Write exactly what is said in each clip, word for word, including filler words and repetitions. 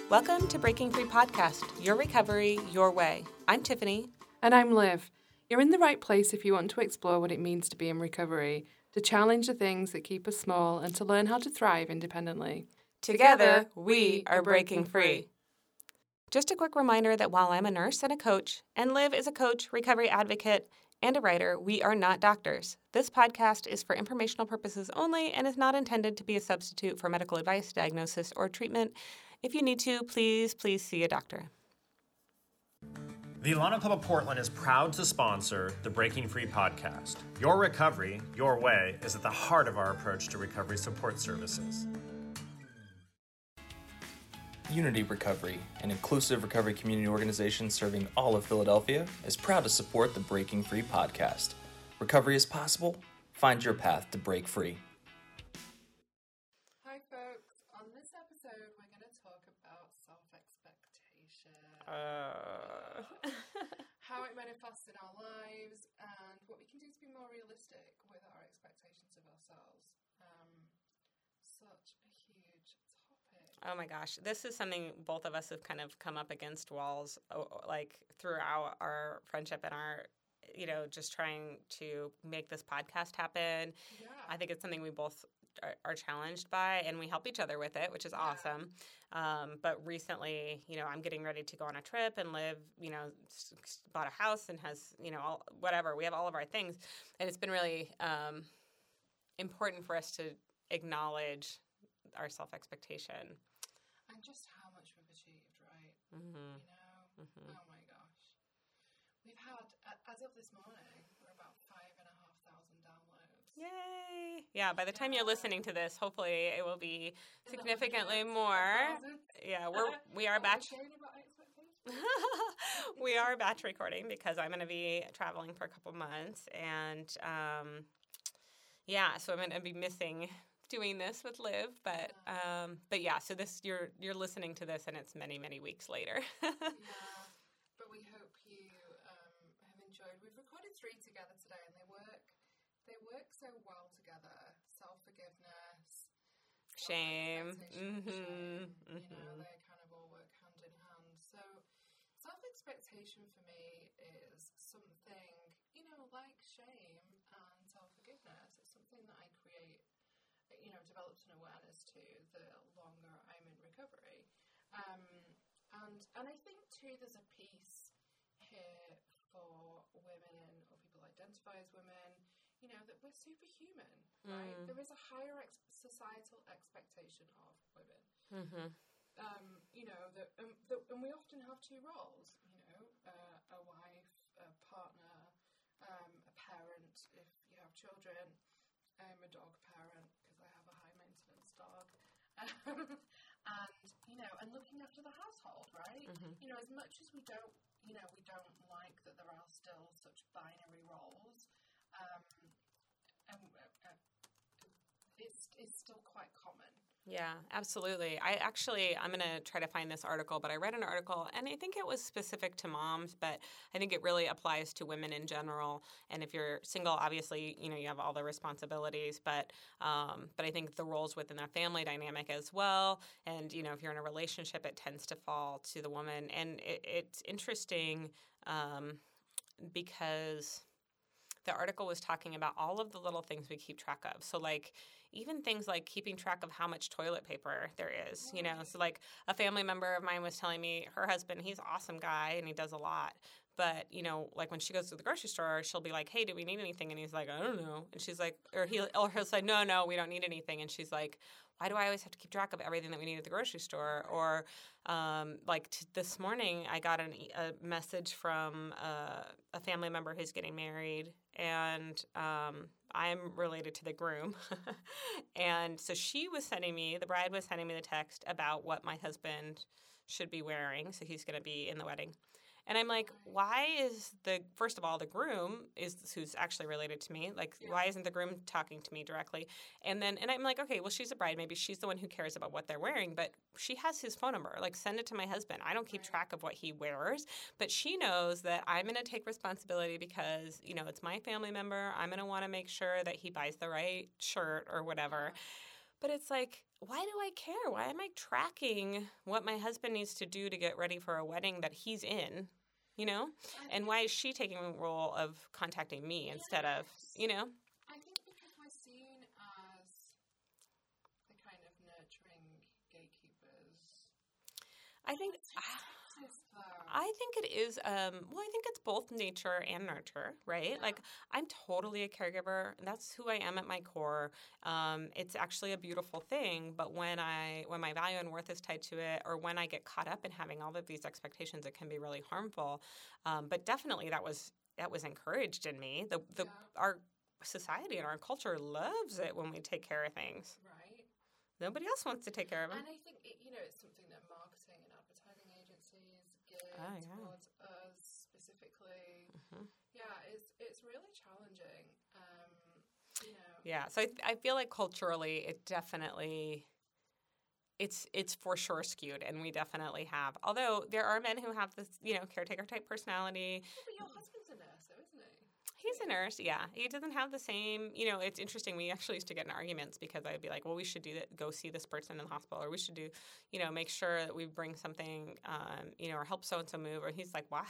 Welcome to Breaking Free Podcast, your recovery, your way. I'm Tiffany. And I'm Liv. You're in the right place if you want to explore what it means to be in recovery, to challenge the things that keep us small, and to learn how to thrive independently. Together, we are breaking free. Just a quick reminder that while I'm a nurse and a coach, and Liv is a coach, recovery advocate, and a writer, we are not doctors. This podcast is for informational purposes only and is not intended to be a substitute for medical advice, diagnosis, or treatment. If you need to, please, please see a doctor. The Alano Club of Portland is proud to sponsor the Breaking Free podcast. Your recovery, your way, is at the heart of our approach to recovery support services. Unity Recovery, an inclusive recovery community organization serving all of Philadelphia, is proud to support the Breaking Free podcast. Recovery is possible. Find your path to break free. Hi folks, on this episode we're going to talk about self-expectation. Uh... How it manifests in our lives and what we can do to be more realistic with our expectations of ourselves. Um, such a huge topic. Oh my gosh, this is something both of us have kind of come up against walls, like throughout our friendship and our, you know, just trying to make this podcast happen. Yeah. I think it's something we both are, are challenged by, and we help each other with it, which is yeah. awesome. Um, but recently, you know, I'm getting ready to go on a trip and live, you know, bought a house and has, you know, all, whatever. We have all of our things, and it's been really um, important for us to acknowledge our self-expectation. And just how much we've achieved, right? Mm-hmm. You know? Mm-hmm. Oh my gosh. We've had, as of this morning, we're about five and a half thousand downloads. Yay! Yeah, by the time yeah. you're listening to this, hopefully it will be significantly more. Yeah, we're, we are batch. We are batch recording because I'm going to be traveling for a couple months. And, um, yeah, so I'm going to be missing doing this with Liv, but um, but yeah. So this you're you're listening to this, and it's many many weeks later. Yeah, but we hope you um, have enjoyed. We've recorded three together today, and they work they work so well together. Self forgiveness, shame, mm-hmm. shame. Mm-hmm. You know, they kind of all work hand in hand. So self expectation for me is something, you know, like shame and self forgiveness. It's something that I create. You know, developed an awareness to the longer I'm in recovery. Um, and and I think, too, there's a piece here for women or people identify as women, you know, that we're superhuman, right? Mm. There is a higher ex- societal expectation of women. Mm-hmm. Um, you know, that, um, that, and we often have two roles, you know, uh, a wife, a partner, um, a parent, if you have children. I'm a dog parent because I have a high maintenance dog, um, and you know, and looking after the household, right? Mm-hmm. You know, as much as we don't, you know, we don't like that there are still such binary roles, um, and uh, it's it's still quite common. Yeah, absolutely. I actually, I'm going to try to find this article, but I read an article, and I think it was specific to moms, but I think it really applies to women in general. And if you're single, obviously, you know, you have all the responsibilities, but um, but I think the roles within the family dynamic as well. And, you know, if you're in a relationship, it tends to fall to the woman. And it, it's interesting um, because the article was talking about all of the little things we keep track of. So, like, even things like keeping track of how much toilet paper there is, you know. So, like, a family member of mine was telling me her husband, he's an awesome guy and he does a lot. But, you know, like when she goes to the grocery store, she'll be like, hey, do we need anything? And he's like, I don't know. And she's like, or, he, or he'll say, no, no, we don't need anything. And she's like, why do I always have to keep track of everything that we need at the grocery store? Or um, like t- this morning, I got an, a message from uh, a family member who's getting married, and um, I'm related to the groom. And so she was sending me, the bride was sending me the text about what my husband should be wearing. So he's going to be in the wedding. And I'm like, why is the, first of all, the groom is who's actually related to me. Like, yeah. Why isn't the groom talking to me directly? And then, and I'm like, okay, well, she's a bride. Maybe she's the one who cares about what they're wearing. But she has his phone number. Like, send it to my husband. I don't keep Right. track of what he wears. But she knows that I'm going to take responsibility because, you know, it's my family member. I'm going to want to make sure that he buys the right shirt or whatever. But it's like, why do I care? Why am I tracking what my husband needs to do to get ready for a wedding that he's in? You know? And why is she taking the role of contacting me instead of, you know? I think because we're seen as the kind of nurturing gatekeepers. I think Is there? I think it is um well I think it's both nature and nurture, right? Yeah. Like I'm totally a caregiver. That's who I am at my core. Um it's actually a beautiful thing, but when I when my value and worth is tied to it, or when I get caught up in having all of these expectations, it can be really harmful. Um but definitely that was that was encouraged in me. The the Yeah. our society and our culture loves it when we take care of things. Right. Nobody else wants to take care of them. And I think, it, you know, it's something that marketing and advertising agencies give Oh, yeah. towards us specifically. Mhm. Yeah, it's it's really challenging. Um, you know. Yeah, so I, I feel like culturally, it definitely, it's it's for sure skewed, and we definitely have. Although there are men who have this, you know, caretaker type personality. Yeah, but your husband's a nurse, though, isn't he? He's a nurse, yeah. He doesn't have the same, you know. It's interesting. We actually used to get in arguments because I'd be like, "Well, we should do that. Go see this person in the hospital, or we should do, you know, make sure that we bring something, um, you know, or help so and so move." Or he's like, "Why?"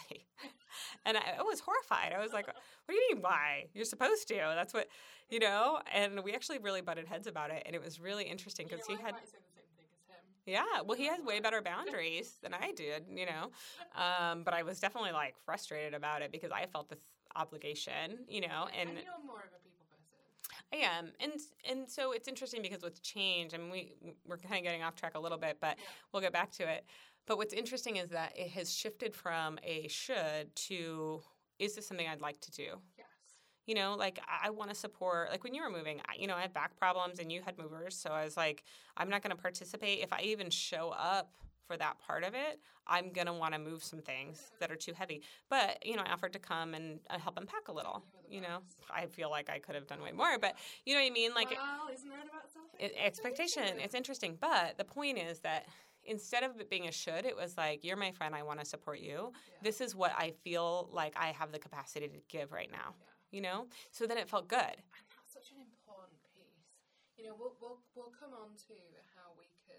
And I, I was horrified. I was like, "What do you mean, why? You're supposed to. That's what, you know." And we actually really butted heads about it, and it was really interesting You because know, he I had. might say the same thing as him. Yeah, well, he has way better boundaries than I did, you know. Um, but I was definitely like frustrated about it because I felt this obligation, you know, and And you're more of a people person. I am, and and so it's interesting because with change, I mean, we we're kind of getting off track a little bit, but Yeah. we'll get back to it. But what's interesting is that it has shifted from a should to is this something I'd like to do? Yes. You know, like I, I want to support. Like when you were moving, I, you know, I have back problems, and you had movers, so I was like, I'm not going to participate if I even show up for that part of it. I'm going to want to move some things that are too heavy. But, you know, I offered to come and uh, help unpack a little, you know. I feel like I could have done way more, but you know what I mean? Like well, isn't that about self it, expectation, it's interesting. But the point is that instead of it being a should, it was like, you're my friend, I want to support you. Yeah. This is what I feel like I have the capacity to give right now, Yeah. you know? So then it felt good. And that's such an important piece. You know, we'll we'll we'll come on to how we can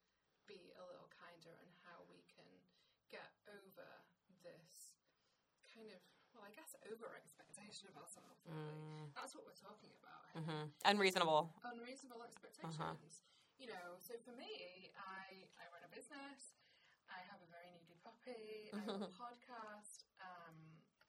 be a little kinder and how we can get over this kind of, well, I guess over expectation of ourselves. Really. Mm. That's what we're talking about. I hmm think. Unreasonable. Unreasonable expectations. Uh-huh. You know, so for me, I I run a business. I have a very needy puppy. I have a podcast. Um,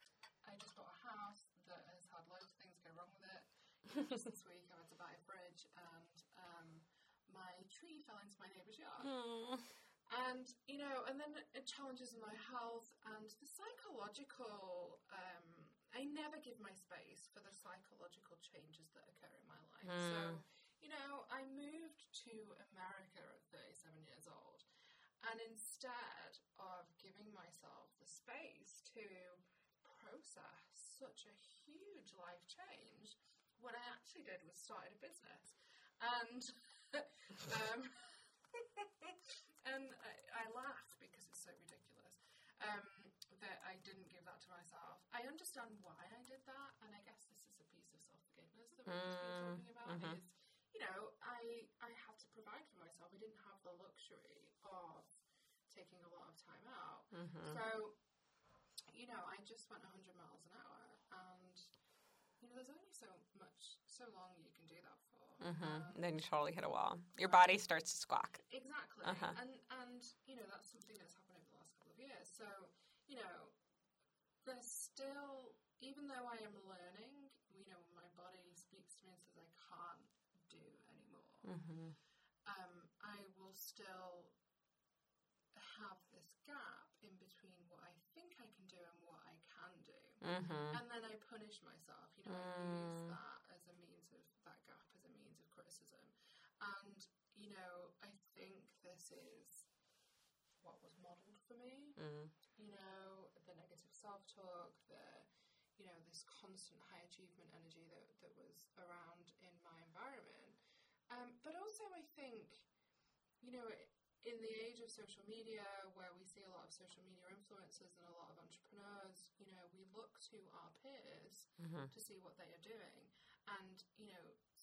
I just bought a house that has had loads of things go wrong with it. You know, just this week I had to buy a fridge, and um, my tree fell into my neighbour's yard. Mm. And, you know, and then it challenges in my health and the psychological, um, I never give my space for the psychological changes that occur in my life. Mm. So, you know, I moved to America at thirty-seven years old. And instead of giving myself the space to process such a huge life change, what I actually did was started a business. And, um, and I, I laugh because it's so ridiculous um, that I didn't give that to myself. I understand why I did that, and I guess this is a piece of self-forgiveness that we've been talking about. Mm-hmm. Is, you know, I I had to provide for myself. I didn't have the luxury of taking a lot of time out. Mm-hmm. So, you know, I just went one hundred miles an hour, and you know, there's only so much, so long you can do that for. Mm-hmm. Um, And then you totally hit a wall. Your body starts to squawk. Exactly. Uh-huh. And, and, you know, that's something that's happened over the last couple of years. So, you know, there's still, even though I am learning, you know, my body speaks to me and says I can't do anymore, Mm-hmm. um, I will still have this gap in between what I think I can do and what I can do. Mm-hmm. And then I punish myself, you know, I use Mm. that as a means of, that gap as a means of criticism. And, you know, I think this is what was modelled for me. Mm. You know, the negative self-talk, the, you know, this constant high achievement energy that, that was around in my environment. Um, but also I think, you know, in the age of social media, where we see a lot of social media influencers and a lot of entrepreneurs, you know, we look to our peers Mm-hmm. to see what they are doing. And, you know,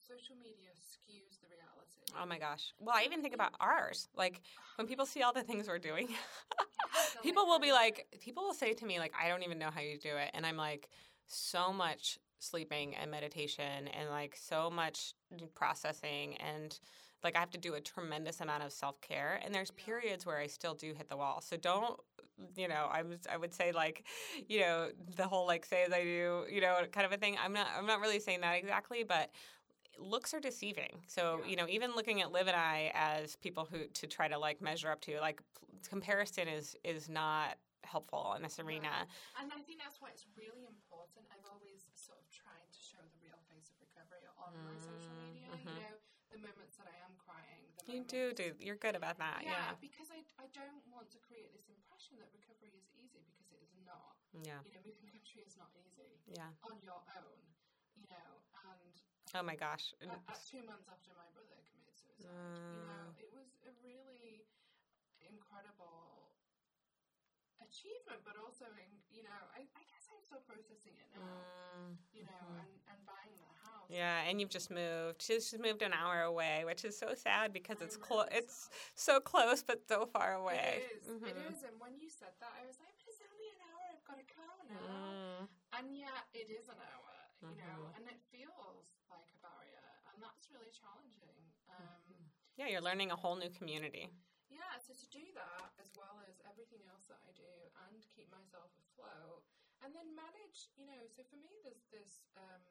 social media skews the reality. Oh my gosh. Well, I even think about ours. Like when people see all the things we're doing, people will be like, people will say to me, like, I don't even know how you do it. And I'm like, so much sleeping and meditation and like so much processing and like I have to do a tremendous amount of self-care and there's periods where I still do hit the wall. So don't, you know, I was I would say like, you know, the whole like say as I do, you know, kind of a thing. I'm not I'm not really saying that exactly, but looks are deceiving. So, Yeah. you know, even looking at Liv and I as people who to try to like measure up to, like comparison is is not helpful in this arena. Yeah. And I think that's why it's really important. I've always sort of tried to show the real face of recovery on mm, my social media. Mm-hmm. You know, the moments that I am crying. The you do, do. You're good about that. Yeah, yeah. because I, I don't want to create this impression that recovery is easy because it is not. Yeah. You know, moving country is not easy. Yeah. On your own. You know, and oh my gosh. At, at two months after my brother committed suicide, mm. you know, it was a really incredible achievement, but also, in, you know, I, I guess I'm still processing it now, mm. you know, mm-hmm. and, and buying the house. Yeah, and you've just moved. She's just moved an hour away, which is so sad because it's close. It's so close, but so far away. It is. Mm-hmm. It is. And when you said that, I was like, but it's only an hour. I've got to go now. Mm. And yet, it is an hour. You mm-hmm. know, and it feels like a barrier, and that's really challenging. Um, yeah, you're learning a whole new community. Yeah, so to do that, as well as everything else that I do, and keep myself afloat, and then manage, you know, so for me there's this, um,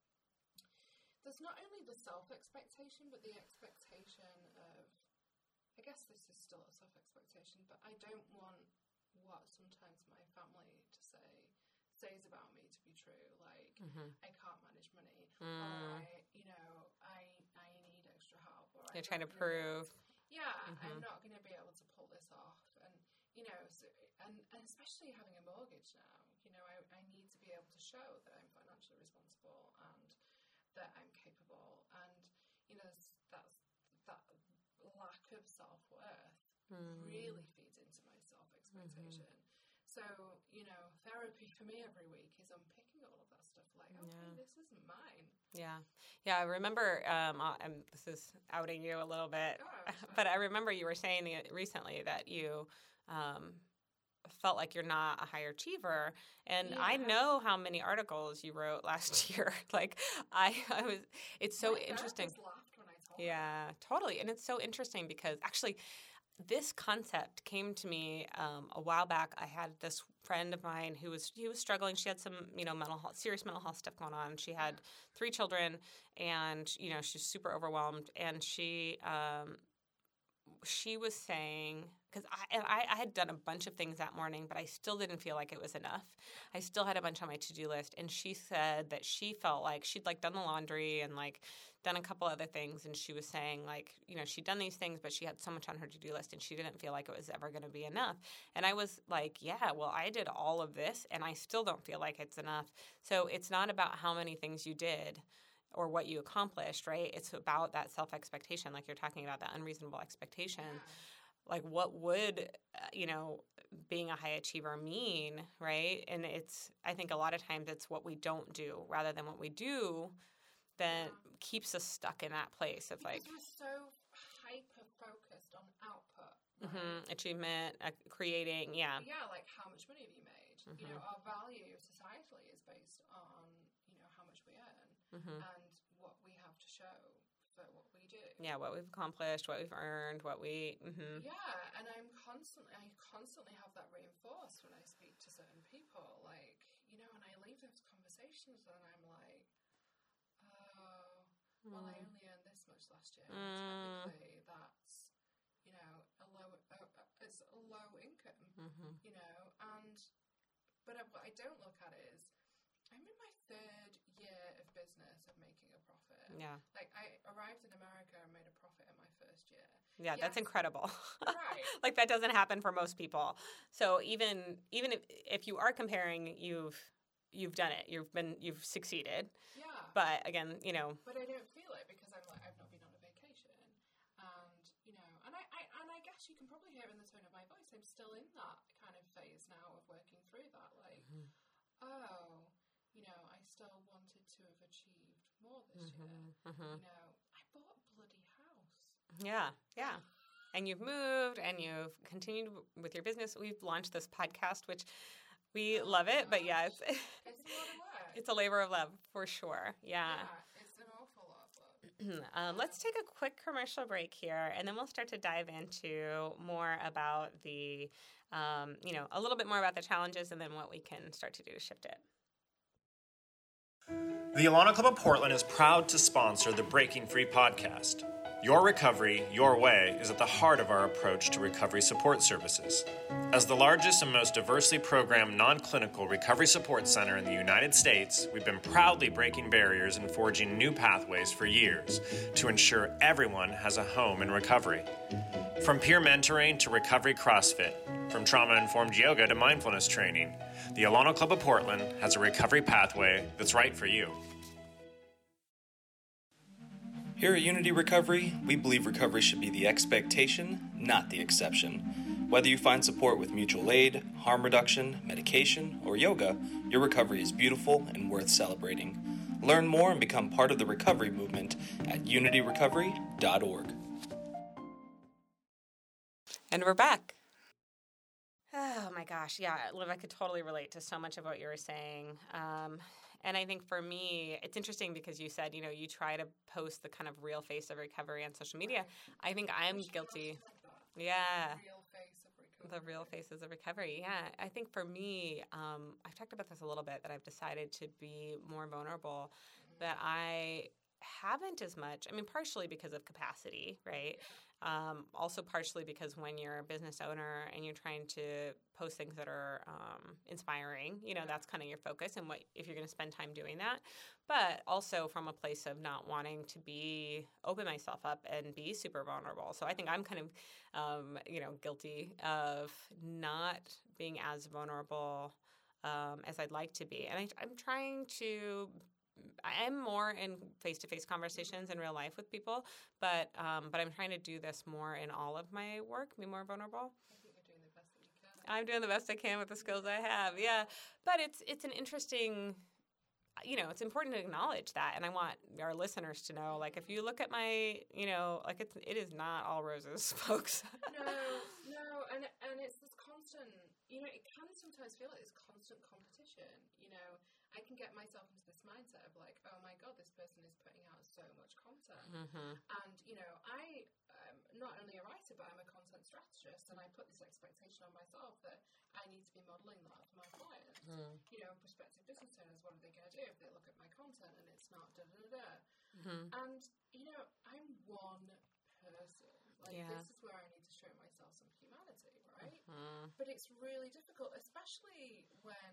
there's not only the self-expectation, but the expectation of, I guess this is still a self-expectation, but I don't want what sometimes my family to say, says about me to be true, like mm-hmm. I can't manage money, mm. or I, you know, I I need extra help, or you're trying to prove. Yeah, mm-hmm. I'm not going to be able to pull this off, and you know, so, and, and especially having a mortgage now, you know, I, I need to be able to show that I'm financially responsible and that I'm capable, and you know, that's that lack of self-worth mm. really feeds into my self-expectation. Mm-hmm. So, you know, therapy for me every week is unpicking all of that stuff. Like, okay, yeah. this isn't mine. Yeah. Yeah, I remember, um, and this is outing you a little bit, oh, but I remember you were saying recently that you um, felt like you're not a high achiever. And yeah. I know how many articles you wrote last year. like, I, I was, it's so My interesting. laughed when I told yeah, her. totally. And it's so interesting because actually, this concept came to me um, a while back. I had this friend of mine who was he was struggling. She had some you know mental health, serious mental health stuff going on. She had three children, and you know she's super overwhelmed. And she um, she was saying because I, and I I had done a bunch of things that morning, but I still didn't feel like it was enough. I still had a bunch on my to do list, and she said that she felt like she'd like done the laundry and like. done a couple other things, and she was saying, like, you know, she'd done these things, but she had so much on her to-do list, and she didn't feel like it was ever going to be enough. And I was like, yeah, well, I did all of this, and I still don't feel like it's enough. So it's not about how many things you did or what you accomplished, right? It's about that self-expectation, like you're talking about, that unreasonable expectation. Yeah. Like, what would, uh, you know, being a high achiever mean, right? And it's, I think a lot of times it's what we don't do rather than what we do that yeah. keeps us stuck in that place of because like we're so hyper focused on output, right? mm-hmm, achievement, uh, creating, yeah, yeah, like how much money have you made? Mm-hmm. You know, our value societally is based on you know how much we earn mm-hmm. and what we have to show for what we do. Yeah, what we've accomplished, what we've earned, what we. Mm-hmm. Yeah, and I'm constantly, I constantly have that reinforced when I speak to certain people, like you know, and I leave those conversations and I'm like. Well, I only earned this much last year. Mm. Technically, that's you know a low, uh, it's a low income. Mm-hmm. You know, and but what I don't look at is I'm in my third year of business of making a profit. Yeah, like I arrived in America and made a profit in my first year. Yeah, yes. That's incredible. Right, like that doesn't happen for most people. So even even if if you are comparing, you've you've done it. You've been you've succeeded. Yeah. But again, you know. But I don't feel it because I'm like I've not been on a vacation, and you know, and I, I and I guess you can probably hear in the tone of my voice, I'm still in that kind of phase now of working through that. Like, mm-hmm. oh, you know, I still wanted to have achieved more this Mm-hmm. year. Mm-hmm. You know, I bought a bloody house. Yeah, yeah. And you've moved and you've continued with your business. We've launched this podcast, which we Oh, love it, but gosh. yeah, it's It's a lot of work. it's a labor of love for sure. Yeah. Yeah, it's an awful lot of work. um, let's take a quick commercial break here, and then we'll start to dive into more about the, um, you know, a little bit more about the challenges, and then what we can start to do to shift it. The Alana Club of Portland is proud to sponsor the Breaking Free podcast. Your recovery, your way is at the heart of our approach to recovery support services. As the largest and most diversely programmed non-clinical recovery support center in the United States, we've been proudly breaking barriers and forging new pathways for years to ensure everyone has a home in recovery. From peer mentoring to recovery CrossFit, from trauma-informed yoga to mindfulness training, the Alana Club of Portland has a recovery pathway that's right for you. Here at Unity Recovery, we believe recovery should be the expectation, not the exception. Whether you find support with mutual aid, harm reduction, medication, or yoga, your recovery is beautiful and worth celebrating. Learn more and become part of the recovery movement at unity recovery dot org. And we're back. Oh my gosh, yeah, Liv, I could totally relate to so much of what you were saying. Um, and I think for me, it's interesting because you said, you know, you try to post the kind of real face of recovery on social media. I think I'm guilty. Yeah. Real face of recovery. The real faces of recovery. Yeah. I think for me, um, I've talked about this a little bit, that I've decided to be more vulnerable, that I haven't as much. I mean, partially because of capacity, right? Um, also partially because when you're a business owner and you're trying to post things that are um, inspiring, you know, that's kind of your focus and what if you're going to spend time doing that. But also from a place of not wanting to be open myself up and be super vulnerable. So I think I'm kind of, um, you know, guilty of not being as vulnerable um, as I'd like to be. And I, I'm trying to I am more in face-to-face conversations in real life with people, but um, but I'm trying to do this more in all of my work, be more vulnerable. I think you're doing the best that you can. I'm doing the best I can with the skills I have, yeah. But it's it's an interesting, you know, it's important to acknowledge that, and I want our listeners to know, like, if you look at my, you know, like it's it is not all roses, folks. No, no, and and it's this constant, you know, it can sometimes feel like this constant competition, you know. I can get myself into this mindset of like, oh my God, this person is putting out so much content. Mm-hmm. And, you know, I am not only a writer, but I'm a content strategist. And I put this expectation on myself that I need to be modeling that for my clients. Mm. You know, prospective business owners, what are they going to do if they look at my content and it's not da-da-da-da? Mm-hmm. And, you know, I'm one person. Like, yeah. This is where I need to show myself some humanity, right? Mm-hmm. But it's really difficult, especially when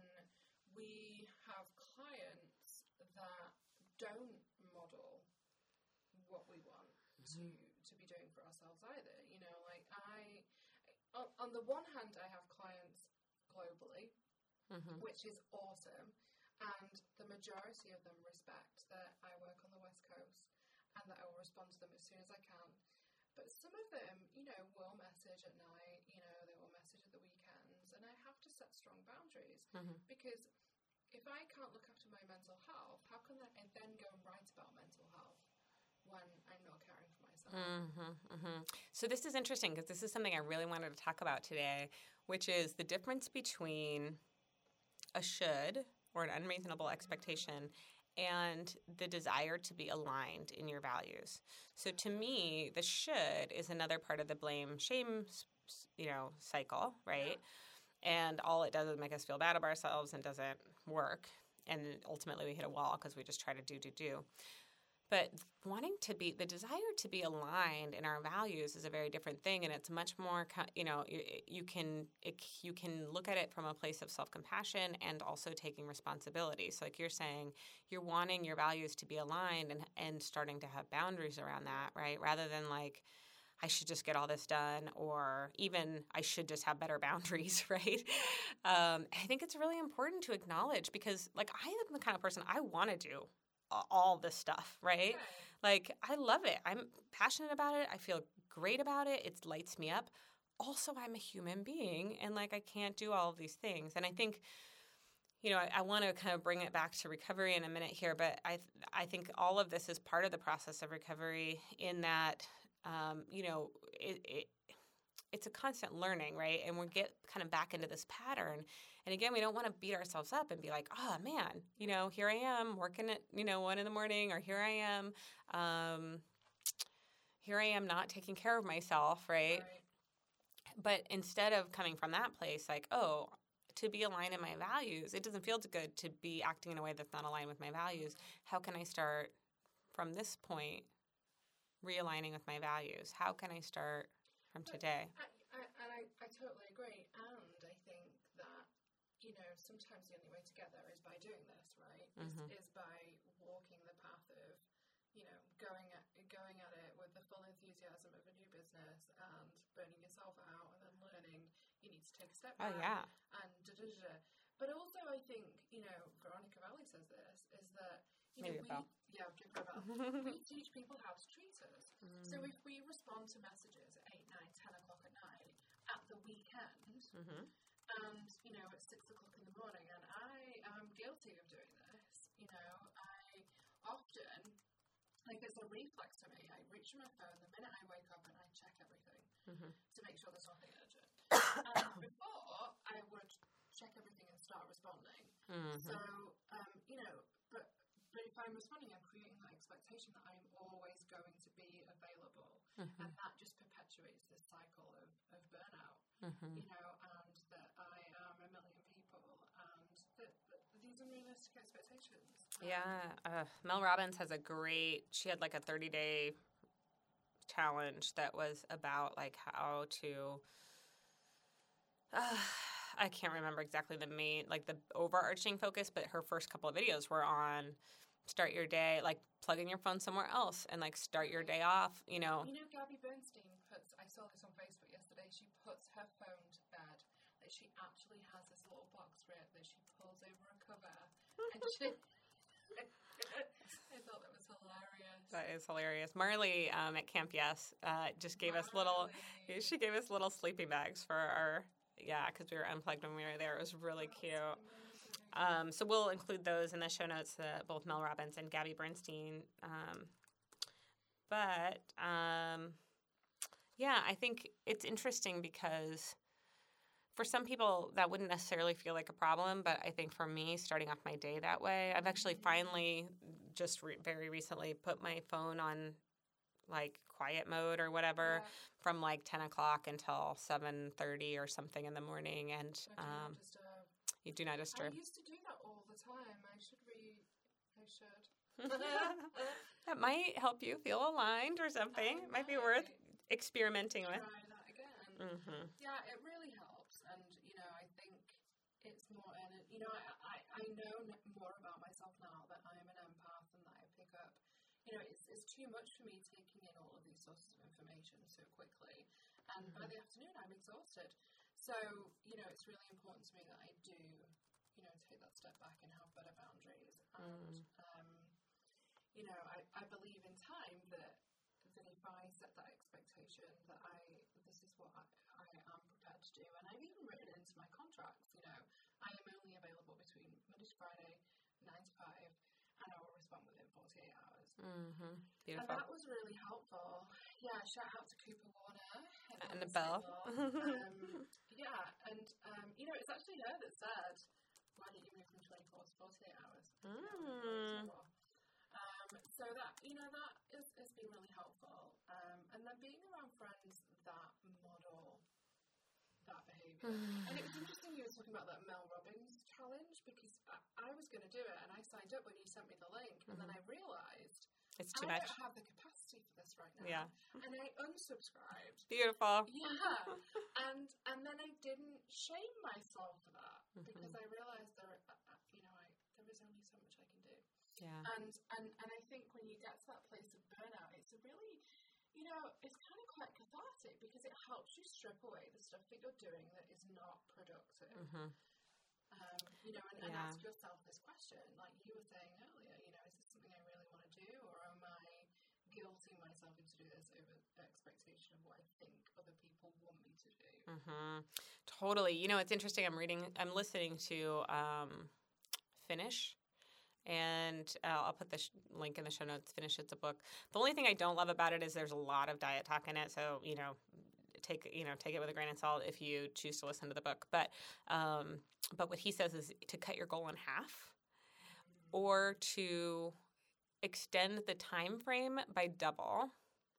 we have clients that don't model what we want mm-hmm. to to be doing for ourselves either. You know, like I, on, on the one hand, I have clients globally, mm-hmm. which is awesome, and the majority of them respect that I work on the West Coast and that I will respond to them as soon as I can. But some of them, you know, will message at night, you know, they will message at the weekends, and I have to set strong boundaries mm-hmm. because if I can't look after my mental health, how can I then go and write about mental health when I'm not caring for myself? Mm-hmm, mm-hmm. So this is interesting because this is something I really wanted to talk about today, which is the difference between a should or an unreasonable expectation and the desire to be aligned in your values. So to me, the should is another part of the blame shame, you know, cycle, right? Yeah. And all it does is make us feel bad about ourselves and doesn't work. And ultimately we hit a wall because we just try to do, do, do. But wanting to be, the desire to be aligned in our values is a very different thing. And it's much more, you know, you, you can it, you can look at it from a place of self-compassion and also taking responsibility. So like you're saying, you're wanting your values to be aligned and, and starting to have boundaries around that, right? Rather than like, I should just get all this done, or even I should just have better boundaries, right? Um, I think it's really important to acknowledge because, like, I am the kind of person I want to do all this stuff, right? Okay. Like, I love it. I'm passionate about it. I feel great about it. It lights me up. Also, I'm a human being, and, like, I can't do all of these things. And I think, you know, I, I want to kind of bring it back to recovery in a minute here, but I, I think all of this is part of the process of recovery in that, um, you know, it, it it's a constant learning, right? And we get kind of back into this pattern. And again, we don't want to beat ourselves up and be like, oh, man, you know, here I am working at, you know, one in the morning, or here I am, um, here I am not taking care of myself, right? Right. But instead of coming from that place, like, oh, to be aligned in my values, it doesn't feel good to be acting in a way that's not aligned with my values. How can I start from this point realigning with my values? How can I start from today? I, I, and I, I totally agree. And I think that, you know, sometimes the only way to get there is by doing this, right? Mm-hmm. Is, is by walking the path of, you know, going at going at it with the full enthusiasm of a new business and burning yourself out and then learning you need to take a step back. Oh, yeah. And da da da. But also, I think, you know, Veronica Valley says this, is that, you Maybe know, a we, yeah, give her a bell. We teach people how to treat us. Mm. So if we respond to messages at eight, nine, ten o'clock at night, at the weekend, Mm-hmm. and, you know, at six o'clock in the morning, and I am guilty of doing this, you know, I often, like, it's a reflex to me, I reach for my phone the minute I wake up and I check everything Mm-hmm. to make sure there's nothing urgent. And before, I would check everything and start responding. Mm-hmm. So, um, you know, but but if I'm responding, I'm creating that expectation that I'm always going to be available, Mm-hmm. and that just perpetuates this cycle of, of burnout. Mm-hmm. You know, and that I am a million people, and that, that these unrealistic expectations. Um, Yeah. Uh, Mel Robbins has a great, she had like a thirty-day challenge that was about like how to, uh, I can't remember exactly the main, like the overarching focus, but her first couple of videos were on start your day, like plug in your phone somewhere else and like start your day off, you know. You know, Gabby Bernstein puts, I saw this on Facebook yesterday, she puts her phone to bed, that she actually has this little box for it that she pulls over a cover, and she, I thought that was hilarious. That is hilarious. Marley um, at Camp Yes uh, just gave us little, Marley. she gave us little sleeping bags for our, yeah, because we were unplugged when we were there. It was really cute. Um, so we'll include those in the show notes, uh, both Mel Robbins and Gabby Bernstein. Um, but, um, yeah, I think it's interesting because for some people that wouldn't necessarily feel like a problem, but I think for me, starting off my day that way, I've actually finally just re- very recently put my phone on like quiet mode or whatever Yeah. from like ten o'clock until seven thirty or something in the morning, and I do not um, disturb. you do not I disturb. used to do that all the time. I should re. I should. That might help you feel aligned or something. It might be worth experimenting with. Try that again. Mm-hmm. Yeah, it really helps, and you know, I think it's more. And you know, I, I I know n- more about myself now that I am an empath and that I pick up. You know, it's it's too much for me taking in all of these sources of information so quickly, and Mm-hmm. by the afternoon I'm exhausted. So you know, it's really important to me that I do, you know, take that step back and have better boundaries. And Mm. um, you know, I, I believe in time that that if I set that expectation that I this is what I, I am prepared to do, and I've even written into my contracts, you know, I am only available between Monday to Friday, nine to five, and I will respond within forty-eight hours. Mm-hmm. And Beautiful. that was really helpful. Yeah, shout out to Cooper Warner And the bell. um, yeah, and um, you know, it's actually her that said, "Why don't you move from twenty-four to forty-eight hours?" Mm. Um, so that, you know, that is, has been really helpful. Um, and then being around friends that model that behaviour. And it was interesting you were talking about that Mel Robbins challenge, because I, I was going to do it and I signed up when you sent me the link, and then I realised It's too I much. don't have the capacity for this right now. Yeah. And I unsubscribed. Beautiful. Yeah. and and then I didn't shame myself for that, Mm-hmm. because I realised there, uh, uh, you know, I, there is only so much I can do. Yeah. And, and and I think when you get to that place of burnout, it's a really, you know, it's kind of quite cathartic, because it helps you strip away the stuff that you're doing that is not productive. Mm-hmm. Um, you know, and, and Yeah. ask yourself this question, like you were saying earlier, you know, is this something I really want to do, or am I guilting myself into do this over the expectation of what I think other people want me to do? Mm-hmm. Totally. You know, it's interesting. I'm reading, I'm listening to um, Finish. And uh, I'll put the sh- link in the show notes. Finish. It's a book. The only thing I don't love about it is there's a lot of diet talk in it. So, you know, take you know take it with a grain of salt if you choose to listen to the book. But um, but what he says is to cut your goal in half, or to extend the time frame by double.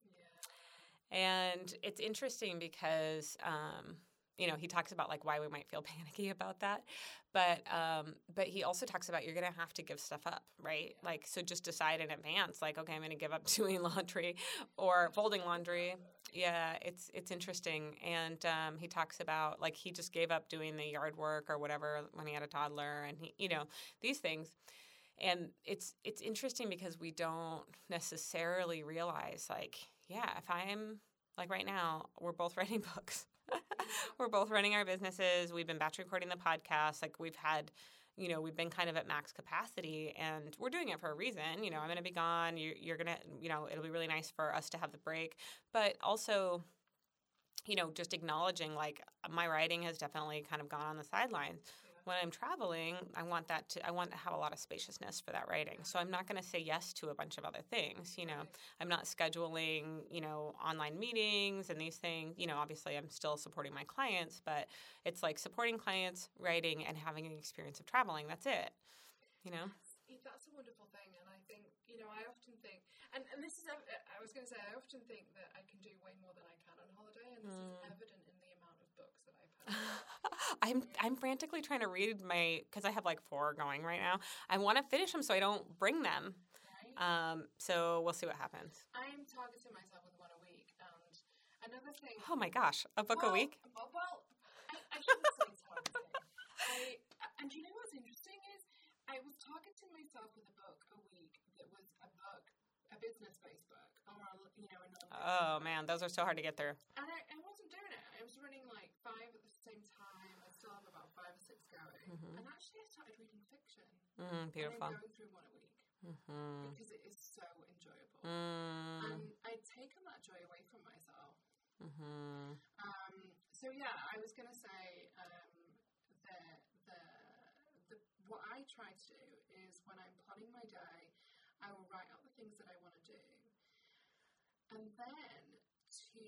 Yeah. And it's interesting because um, you know he talks about like why we might feel panicky about that. But um, but he also talks about you're going to have to give stuff up, right? Like, so just decide in advance, like, okay, I'm going to give up doing laundry or folding laundry. Yeah, it's it's interesting. And um, he talks about, like, he just gave up doing the yard work or whatever when he had a toddler and, he, you know, these things. And it's it's interesting because we don't necessarily realize, like, yeah, if I'm, like right now, we're both writing books. We're both running our businesses. We've been batch recording the podcast. Like we've had, you know, we've been kind of at max capacity and we're doing it for a reason. You know, I'm going to be gone. You, you're going to, you know, it'll be really nice for us to have the break. But also, you know, just acknowledging like my writing has definitely kind of gone on the sidelines. When I'm traveling, I want that to I want to have a lot of spaciousness for that writing. So I'm not going to say yes to a bunch of other things, you know. I'm not scheduling, you know, online meetings and these things. You know, obviously I'm still supporting my clients, but it's like supporting clients, writing, and having an experience of traveling. That's it, you know. That's a wonderful thing, and I think, you know, I often think, and, and this is, I was going to say, I often think that I can do way more than I can on holiday, and this mm. is evident in the amount of books that I publish. I'm I'm frantically trying to read my, because I have like four going right now. I want to finish them so I don't bring them. Right. Um, so we'll see what happens. I'm targeting myself with one a week, and another thing. Oh my gosh, a book well, a week? Well, well I, I shouldn't say targeting. I, and you know what's interesting is I was targeting myself with a book a week that was a book, a business-based book, or a, you know, another. Oh man, those are so hard to get through. And I, I wasn't doing it. I was running like five at the same time. I still have about five or six going. Mm-hmm. And actually, I started reading fiction. Mm, beautiful. And I'm going through one a week mm-hmm. because it is so enjoyable. Mm. And I'd taken that joy away from myself. Mm-hmm. Um, so yeah, I was going to say um, the the the what I try to do is when I'm plotting my day, I will write out the things that I want to do, and then to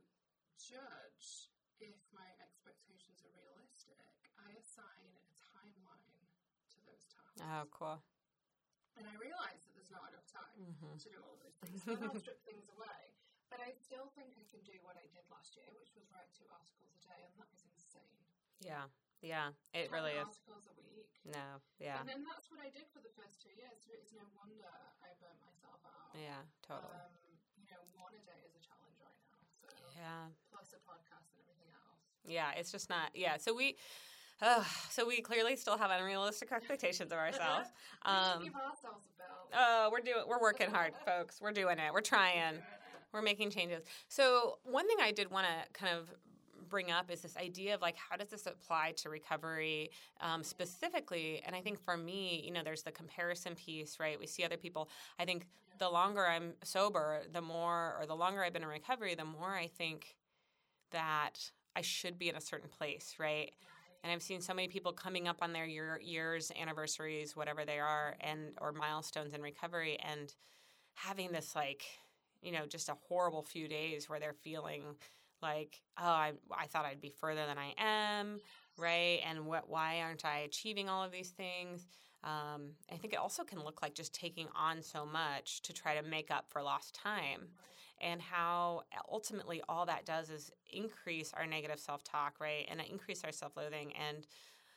judge if my expectations are realistic, I assign a timeline to those tasks. Oh, cool. And I realize that there's not enough time mm-hmm. to do all those things. So I'll strip things away. But I still think I can do what I did last year, which was write two articles a day, and that is insane. Yeah, yeah, it really is. Articles a week. No, yeah. And then that's what I did for the first two years, so it's no wonder I burnt myself out. Yeah, totally. Um, you know, one a day is a challenge right now. So yeah. Plus a podcast and everything else. Yeah, it's just not. Yeah, so we. Uh, so we clearly still have unrealistic expectations of ourselves. Um, we should give ourselves a bell. Oh, we're doing. We're working hard, folks. We're doing it. We're trying. We're making changes. So one thing I did want to kind of bring up is this idea of like, how does this apply to recovery um, specifically? And I think for me, you know, there's the comparison piece, right? We see other people. I think the longer I'm sober, the more, or the longer I've been in recovery, the more I think that I should be in a certain place, right? And I've seen so many people coming up on their year, years, anniversaries, whatever they are, and or milestones in recovery, and having this like, you know, just a horrible few days where they're feeling like, oh, I, I thought I'd be further than I am, right? And what, why aren't I achieving all of these things? Um, I think it also can look like just taking on so much to try to make up for lost time, and how ultimately all that does is increase our negative self-talk, right? And increase our self-loathing, and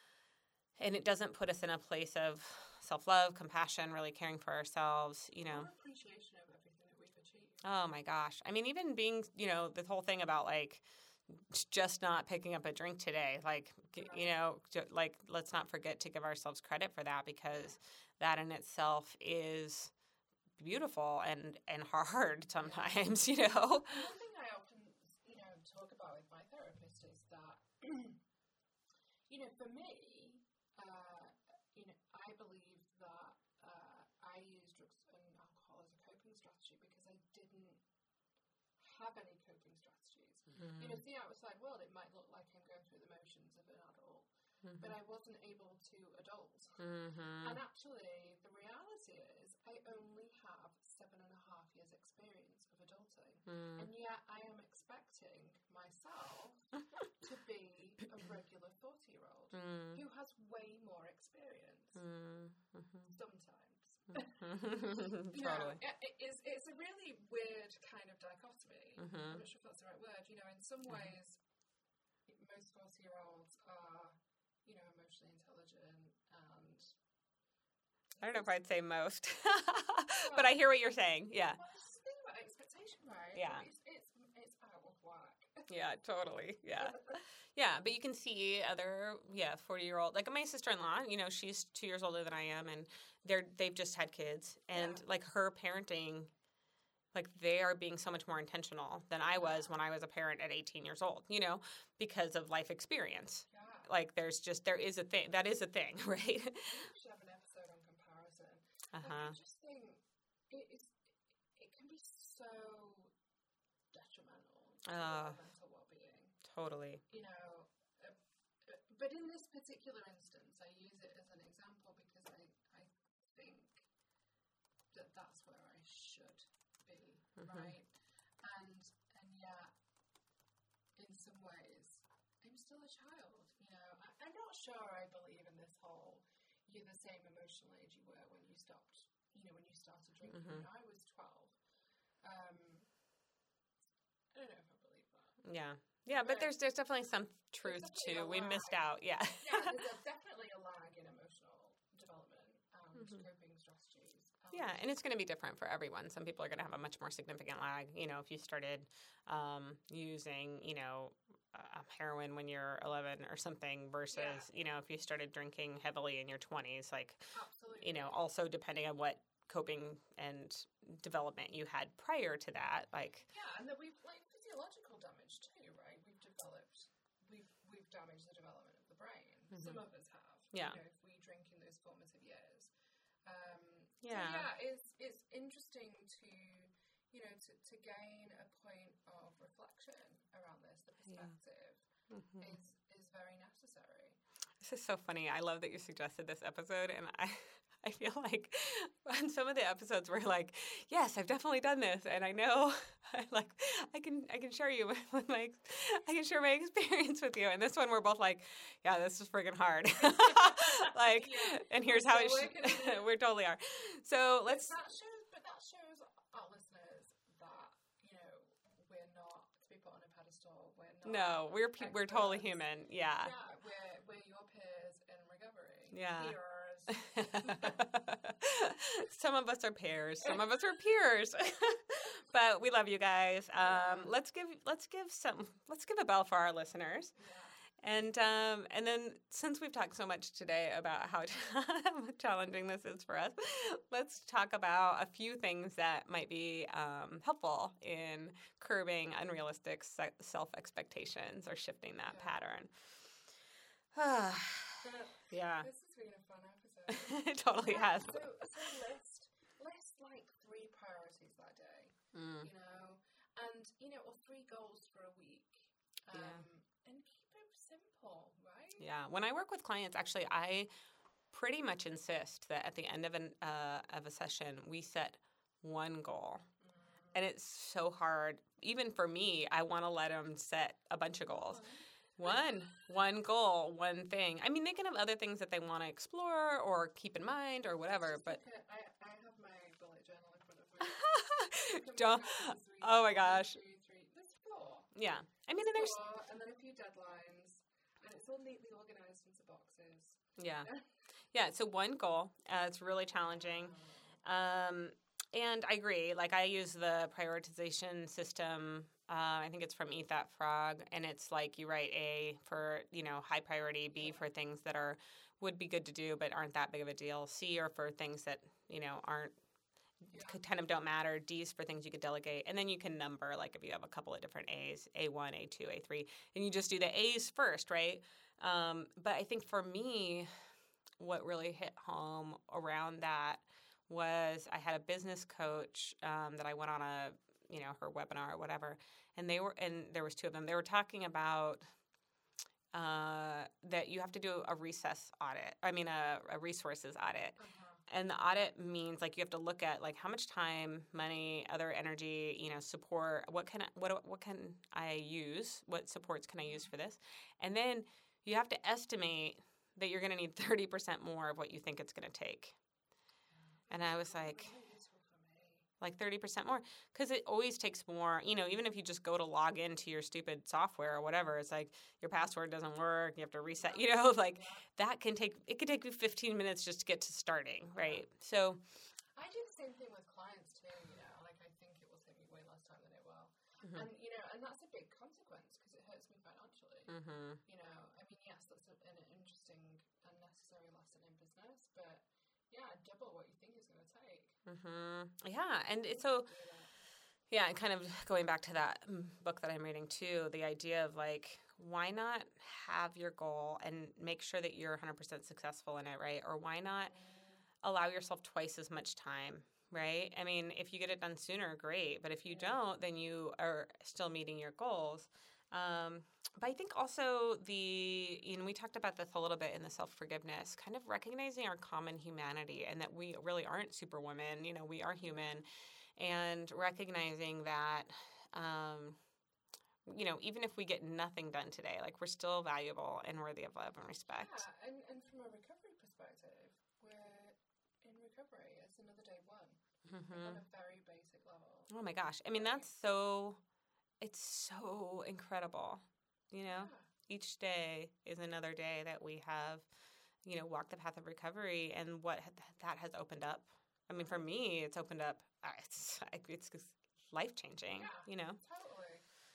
and it doesn't put us in a place of self-love, compassion, really caring for ourselves, you know. Or appreciation of everything that we've achieved. Oh my gosh. I mean, even being, you know, the whole thing about like just not picking up a drink today, like, you know, like let's not forget to give ourselves credit for that, because that in itself is beautiful and, and hard sometimes, you know. One thing I often, you know, talk about with my therapist is that, you know, for me, uh, you know, I believe that uh, I use drugs and alcohol as a coping strategy because I didn't have any coping strategies. Mm-hmm. You know, the outside world, it might look like I'm going through the motions of an adult, mm-hmm. but I wasn't able to adult. Mm-hmm. And actually, the reality is I only have seven and a half years experience of adulting. Mm. And yet I am expecting myself to be a regular forty-year-old mm. who has way more experience. Mm-hmm. Sometimes. Totally. know, it, it's, it's a really weird kind of dichotomy. Mm-hmm. I'm not sure if that's the right word. You know, in some ways, most forty-year-olds are, you know, emotionally intelligent and... I don't know if I'd say most, but I hear what you're saying. Yeah. Well, it's the thing about expectation, right? Yeah. It's, it's, it's out of whack. Yeah, totally. Yeah. Yeah, but you can see other, yeah, forty-year-old, like my sister-in-law, you know, she's two years older than I am, and they're, they've just had kids. And, Yeah. like, her parenting, like, they are being so much more intentional than I was when I was a parent at eighteen years old, you know, because of life experience. Yeah. Like, there's just, there is a thing, that is a thing, right? We should have an episode on comparison. Uh-huh. Like, I just think it, is, it can be so detrimental to Uh, our mental well-being. Totally. You know, uh, uh, but in this particular instance, I use it as an example because I, I think that that's where I should be, Mhm. right? And and yet, in some ways, I'm still a child. You know, I, I'm not sure I believe in this whole you're the same emotional age you were when you stopped. You know, when you started drinking. Mhm. You know, I was twelve. Um, I don't know if I believe that. Yeah. Yeah, but there's there's definitely some truth definitely to a we lag. missed out. Yeah. Yeah, there's a, definitely a lag in emotional development and Mhm. coping strategies. Um, Yeah, and it's going to be different for everyone. Some people are going to have a much more significant lag. You know, if you started um, using, you know, uh, heroin when you're eleven or something versus, Yeah. you know, if you started drinking heavily in your twenties, like, absolutely. you know, also depending on what coping and development you had prior to that, like, Yeah, and then we've like physiological damage too, right? We've developed, we've we've damaged the development of the brain. Mhm. Some of us have. Yeah. You know, if we drink in those formative years. Um, Yeah. So yeah, it's it's interesting to, you know, to, to gain a point of reflection around this. The Yeah. perspective mhm. is is very necessary. This is so funny. I love that you suggested this episode, and I, I feel like on some of the episodes we're like, yes, I've definitely done this, and I know, I like, I can, I can share you with, with my, I can share my experience with you. And this one we're both like, yeah, this is friggin' hard. Like, Yeah. and here's We're how it still should. working on it. We totally are. So let's. But that shows, but that shows our listeners that, you know, we're not to be put on a pedestal. We're not. No, we're pe- we're totally experts. human. Yeah. Yeah, we're we're your peers in recovery. Yeah. Peers. Some of us are pairs, some of us are peers, but we love you guys. Um, let's give let's give some let's give a bell for our listeners, Yeah. and um, and then since we've talked so much today about how challenging this is for us, let's talk about a few things that might be um, helpful in curbing unrealistic se- self expectations or shifting that Yeah. pattern. But Yeah, this has been a fun episode. it totally Yeah, has. So, so list list like three priorities that day. Mm. You know, and you know, or three goals for a week. Um, Yeah. And keep it simple, right? Yeah. When I work with clients, actually, I pretty much insist that at the end of an uh, of a session, we set one goal. And it's so hard. Even for me, I want to let them set a bunch of goals. One, one goal, one thing. I mean, they can have other things that they want to explore or keep in mind or whatever, Just but look at- I, I have my bullet journal in front of me. Look at don't. my this week. Oh my One, gosh. two, three. There's four. Yeah. I mean, and there's Four, and then a few deadlines, and it's all neatly organized into boxes. yeah, yeah. So one goal. Uh, it's really challenging. Um, and I agree. Like I use the prioritization system. Uh, I think it's from Eat That Frog, and it's like you write A for you know high priority, B for things that are would be good to do but aren't that big of a deal, C are for things that you know aren't kind of don't matter, D's for things you could delegate, and then you can number like if you have a couple of different A's, A one, A two, A three, and you just do the A's first, right? Um, but I think for me, what really hit home around that was I had a business coach um, that I went on a you know her webinar or whatever, and they were and there was two of them. They were talking about uh, that you have to do a recess audit. I mean, a, a resources audit. Uh-huh. And the audit means like you have to look at like how much time, money, other energy, you know, support. What can I, what what can I use? What supports can I use for this? And then you have to estimate that you're going to need thirty percent more of what you think it's going to take. And I was like, like thirty percent more, because it always takes more. You know, even if you just go to log into your stupid software or whatever, it's like your password doesn't work. You have to reset. You know, like that can take. It could take you fifteen minutes just to get to starting, right? So, I do the same thing with clients too. You know, like I think it will take me way less time than it will, mm-hmm. and you know, and that's a big consequence because it hurts me financially. Mm-hmm. You know, I mean, yes, that's a, an interesting and necessary lesson in business, but yeah, double what you think it's going to take. Mm-hmm. Yeah, and it's so. Yeah, and kind of going back to that book that I'm reading too, the idea of like, why not have your goal and make sure that you're one hundred percent successful in it, right? Or why not allow yourself twice as much time, right? I mean, if you get it done sooner, great. But if you don't, then you are still meeting your goals. Um, but I think also the, you know, we talked about this a little bit in the self-forgiveness, kind of recognizing our common humanity and that we really aren't superwomen, you know, we are human. And recognizing that, um, you know, even if we get nothing done today, like we're still valuable and worthy of love and respect. Yeah, and, and from a recovery perspective, we're in recovery. It's another day one Mm-hmm. on a very basic level. Oh my gosh. I mean, that's so, it's so incredible, you know? Yeah. Each day is another day that we have, you know, walked the path of recovery and what that has opened up. I mean, for me, it's opened up, it's, it's life-changing, Yeah, you know? Totally.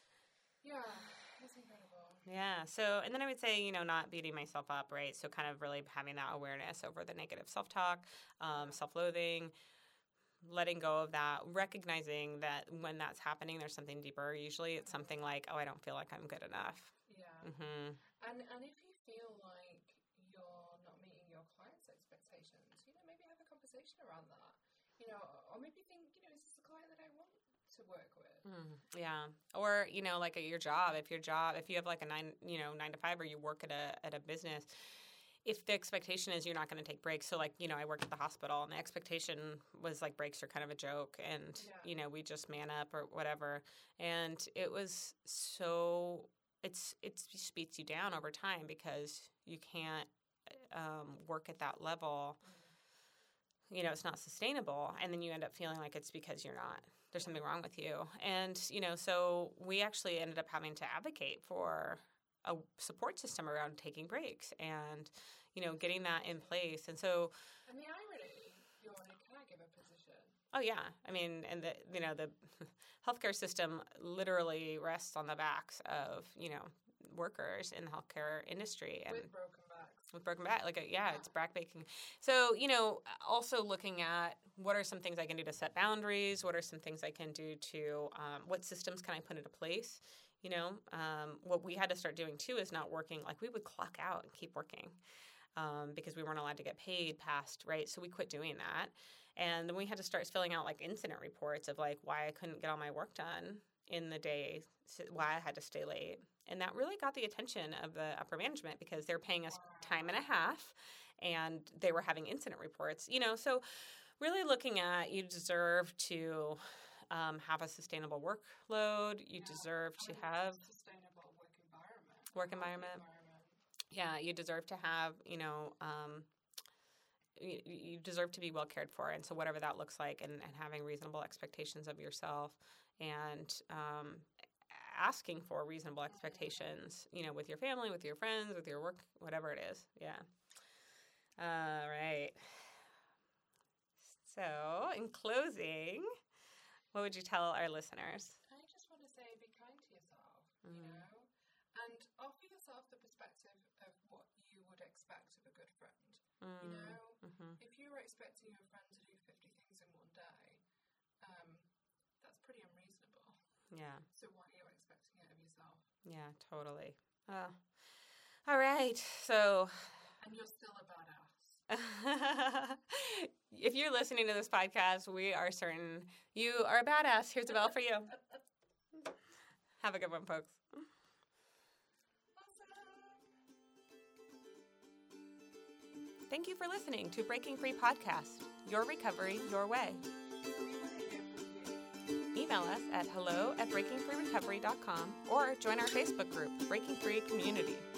Yeah, it's incredible. Yeah. So, and then I would say, you know, not beating myself up, right? So kind of really having that awareness over the negative self-talk, um, self-loathing, letting go of that, recognizing that when that's happening, there's something deeper. Usually it's something like, oh, I don't feel like I'm good enough. Yeah. Mm-hmm. And and if you feel like you're not meeting your clients' expectations, you know, maybe have a conversation around that. You know, or maybe think, you know, is this a client that I want to work with? Mm, yeah. Or, you know, like at your job, if your job, if you have like a nine, you know, nine to five or you work at a at a business, if the expectation is you're not going to take breaks. So like, you know, I worked at the hospital and the expectation was like breaks are kind of a joke and, Yeah. you know, we just man up or whatever. And it was so, it's, it just beats you down over time because you can't um, work at that level. You know, it's not sustainable. And then you end up feeling like it's because you're not, there's something wrong with you. And, you know, so we actually ended up having to advocate for a support system around taking breaks and, you know, getting that in place. And so, And the irony, you're in a caregiver position. oh yeah, I mean, and the, you know, the healthcare system literally rests on the backs of, you know, workers in the healthcare industry and With broken backs. with broken back, like a, yeah, Yeah. it's backbreaking. So, you know, also looking at what are some things I can do to set boundaries? What are some things I can do to, um, what systems can I put into place? You know, um, what we had to start doing too is not working, like we would clock out and keep working um, because we weren't allowed to get paid past, right? So we quit doing that. And then we had to start filling out like incident reports of like why I couldn't get all my work done in the day, why I had to stay late. And that really got the attention of the upper management because they're paying us time and a half and they were having incident reports, you know. So really looking at you deserve to um, have a sustainable workload. You Yeah. deserve to And have a sustainable work environment. work healthy environment. Yeah, you deserve to have, you know, um, you, you deserve to be well cared for. And so whatever that looks like and, and having reasonable expectations of yourself and um, asking for reasonable expectations, you know, with your family, with your friends, with your work, whatever it is. Yeah. All right. So in closing, what would you tell our listeners? I just want to say be kind to yourself, Mm. you know, and offer yourself the perspective of what you would expect of a good friend. Mm. You know, Mm-hmm. if you were expecting your friend to do fifty things in one day, um, that's pretty unreasonable. Yeah. So why are you expecting it of yourself? Yeah, totally. Uh, all right. So And you're still a badass. if you're listening to this podcast, we are certain you are a badass. Here's a bell for you. Have a good one, folks. Awesome. thank you for listening to Breaking Free Podcast, your recovery, your way. Email us at hello at breaking free recovery dot com or join our Facebook group, Breaking Free Community.